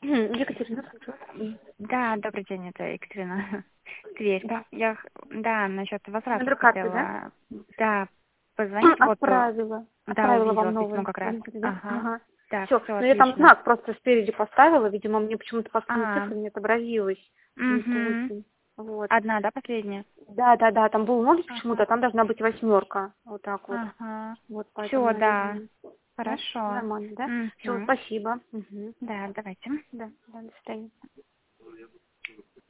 Екатерина, слушаю. Да, добрый день, это Екатерина. Тверь. Да. Да, насчет возврата Номер карты, да? хотела, да, позвонить. Вот, Отправила. да, Отправила вам увидела письмо новый как раз. линк, да? Ага. Ага. Да, Все. все Ну, я там отлично. знак просто спереди поставила. Видимо, мне почему-то последние цифры не отобразилось. Не то Угу. очень. Вот. Одна, да, последняя? Да, да, да. Там был 0 почему-то, Ага. а там должна быть 8. Вот так вот. Ага. Вот поэтому, Все, да. наверное. Да? Хорошо. Нормально, да? Все, Угу. спасибо. Угу. Да, давайте. Да, да, до свидания.